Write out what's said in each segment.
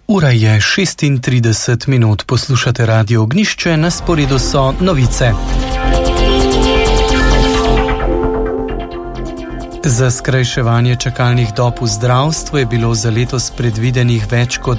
Ura je 36 minut, poslušate Radio Ognjišče, na sporedu so novice. Za skrajševanje čakalnih dob v zdravstvu je bilo za letos predvidenih več kot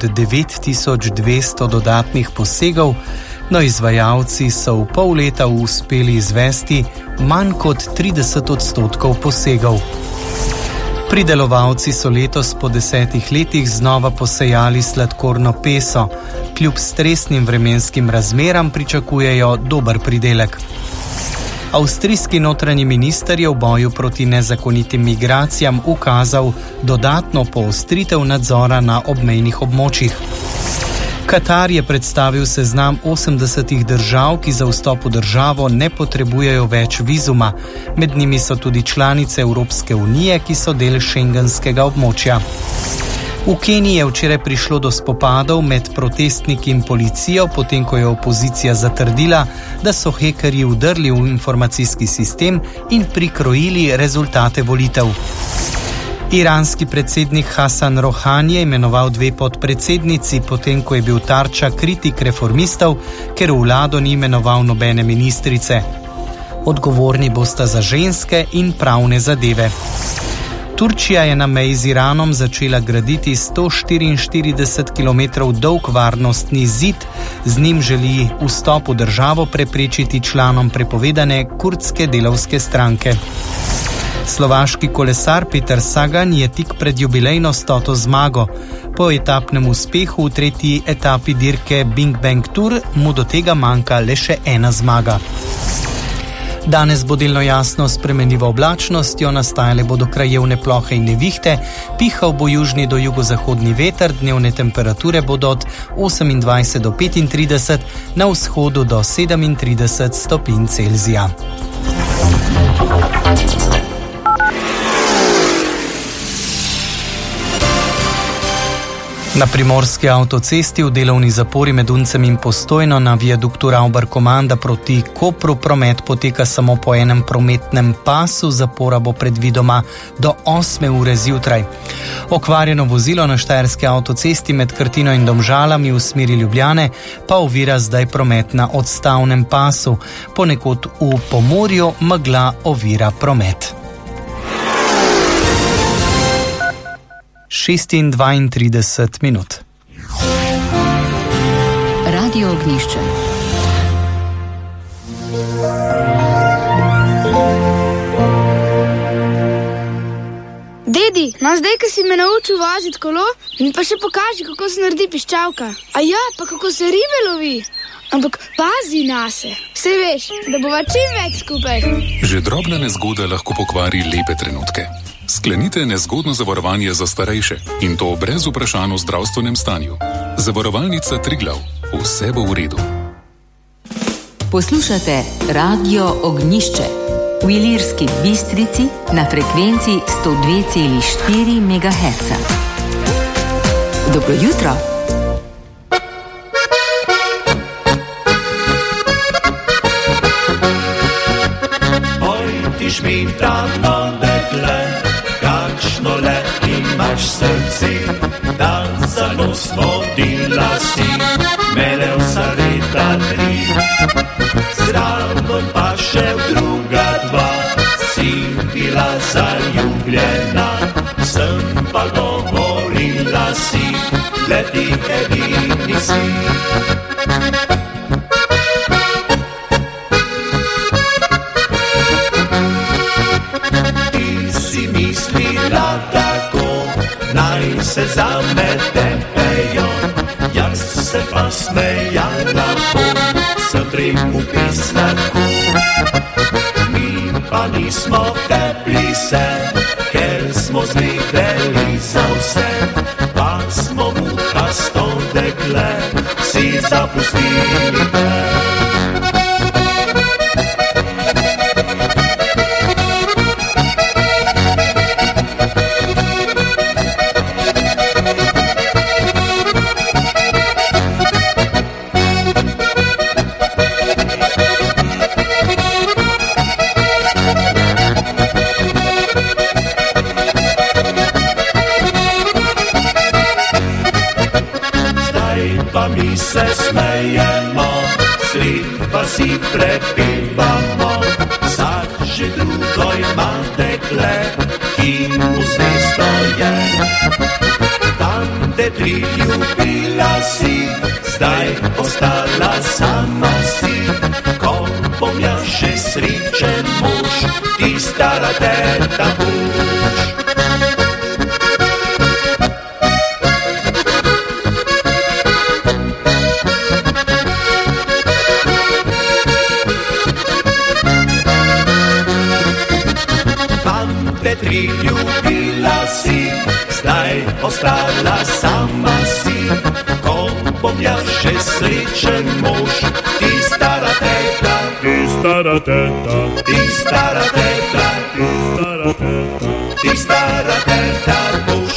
9200 dodatnih posegov, no izvajalci so v pol leta uspeli izvesti manj kot 30% posegov. Pridelovalci so letos po 10 letih znova posejali sladkorno peso. Kljub stresnim vremenskim razmeram pričakujejo dober pridelek. Avstrijski notranji minister je v boju proti nezakonitim migracijam ukazal dodatno poostritev nadzora na obmejnih območjih. Katar je predstavil seznam 80 držav, ki za vstop v državo ne potrebujejo več vizuma. Med njimi so tudi članice Evropske unije, ki so del šengenskega območja. V Keniji je včeraj prišlo do spopadov med protestniki in policijo, potem ko je opozicija zatrdila, da so hekerji vdrli v informacijski sistem in prikrojili rezultate volitev. Iranski predsednik Hasan Rohani je imenoval 2 podpredsednici, potem ko je bil tarča kritik reformistov, ker v vlado ni imenoval nobene ministrice. Odgovorni bosta za ženske in pravne zadeve. Turčija je na meji z Iranom začela graditi 144 km dolg varnostni zid. Z njim želi vstop v državo preprečiti članom prepovedane kurdske delavske stranke. Slovaški kolesar Peter Sagan je tik pred jubilejno 100. zmago. Po etapnem uspehu v 3. etapi dirke Bing Bang Tour mu do tega manjka le še 1 zmaga. Danes bo delno jasno spremenljivo oblačnostjo, nastajale bodo krajevne plohe in nevihte, pihal bo južni do jugozahodni veter, dnevne temperature bodo od 28 do 35, na vzhodu do 37 stopinj Celzija. Na primorski avtocesti v delovni zapori med Uncem in Postojno na viaduktu Ravbar-Komanda proti Kopru promet poteka samo po enem prometnem pasu, zapora bo predvidoma do 8 ure zjutraj. Okvarjeno vozilo na štajerski avtocesti med Krtino in Domžalami v smeri Ljubljane pa ovira zdaj promet na odstavnem pasu. Ponekod v Pomorju megla ovira promet. 36 minut. Radio Ognjišče. Dedi, no zdaj, ko si me naučil voziti kolo, mi pa še pokaži, kako se naredi piščalka. A ja, pa kako se ribe lovi. Ampak pazi nase, saj veš, da bova čim več skupaj. Že drobna nezgoda lahko pokvari lepe trenutke. Sklenite nezgodno zavarovanje za starejše in to brez vprašanj o zdravstvenem stanju. Zavarovalnica Triglav. Vse bo v redu. Poslušate Radio Ognjišče v Ilirski Bistrici na frekvenci 102,4 MHz. Dobro jutro. Oj, ti šmintrano dekle, kakšno le imaš srce, da za nos vodila si mene vsa leta 3. Zraven pa še druga 2, si bila zaljubljena, sem pa govorila si, le ti edini si. Naj se zametem pejo, jaz se pa smejala bom, sem trim v pisnaku. Mi pa nismo tepli se, ker smo zlideli za vse, pa smo muhasto dekle, si zapustili te. se smejemo, slipa si prepivamo, vsak že drugo ima dekle, ki mu zvesto je. Tam, kde 3 ljubila si, zdaj ostala sama si. Ko bom jaz še srečen mož, ti stara teta boš. Tam, kde 3 ljubila si, zdaj ostala sama si. Ko bom jaz še srečen mož, ti stara teta, ti stara teta, ti stara teta, ti stara teta, ti stara teta boš.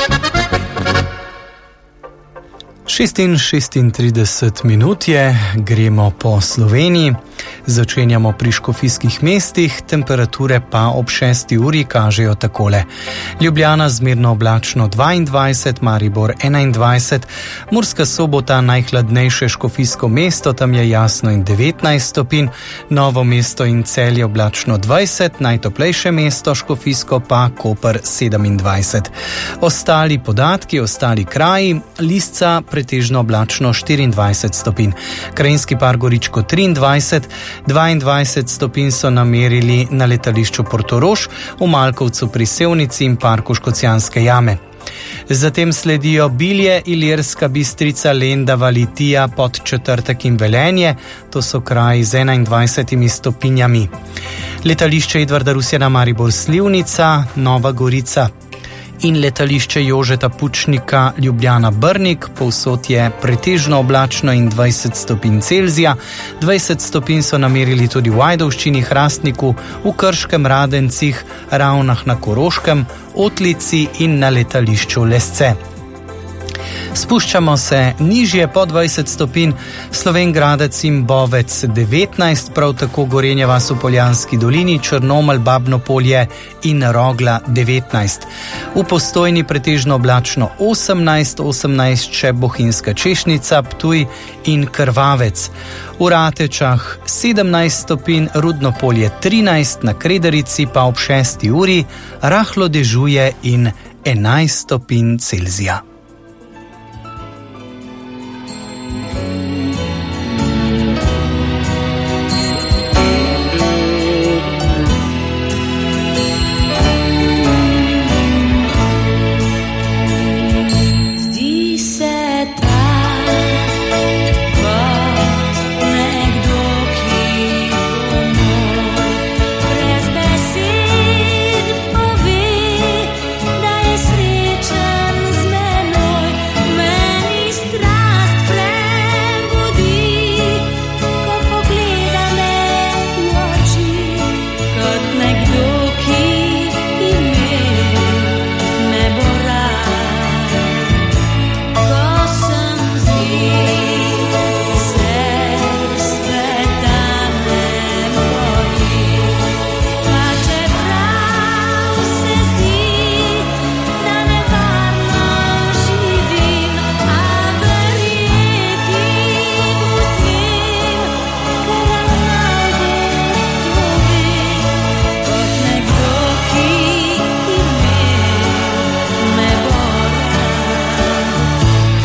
36 minut je, gremo po Sloveniji. Začenjamo pri Škofijskih mestih, temperature pa ob 6. uri kažejo takole. Ljubljana zmerno oblačno 22, Maribor 21, Murska Sobota najhladnejše škofijsko mesto, tam je jasno in 19 stopinj, Novo mesto in Celje oblačno 20, najtoplejše mesto škofijsko pa Koper 27. Ostali podatki, ostali kraji, Lisca pretežno oblačno 24 stopinj, Krajinski par Goričko 23, 22 stopinj so namerili na letališču Portorož, v Malkovcu pri Sevnici in parku Škocjanske jame. Zatem sledijo Bilje, Ilirska Bistrica, Lendava, Litija, Podčetrtek in Velenje, to so kraji z 21 stopinjami. Letališče Edvarda Rusjana Maribor Slivnica, Nova Gorica in letališče Jožeta Pučnika Ljubljana Brnik, povsod je pretežno oblačno in 20 stopinj Celzija, 20 stopinj so namerili tudi v Ajdovščini, Hrastniku, v Krškem, Radencih, Ravnah na Koroškem, Otlici in na letališču Lesce. Spuščamo se nižje po 20 stopinj, Slovenj Gradec in Bovec 19, prav tako Gorenja vas v Poljanski dolini, Črnomelj, Babno Polje in Rogla 19. V Postojni pretežno oblačno 18 še Bohinjska Češnica, Ptuj in Krvavec. V Ratečah 17 stopinj, Rudno Polje 13, na Krederici pa ob 6. uri rahlo dežuje in 11 stopinj Celzija.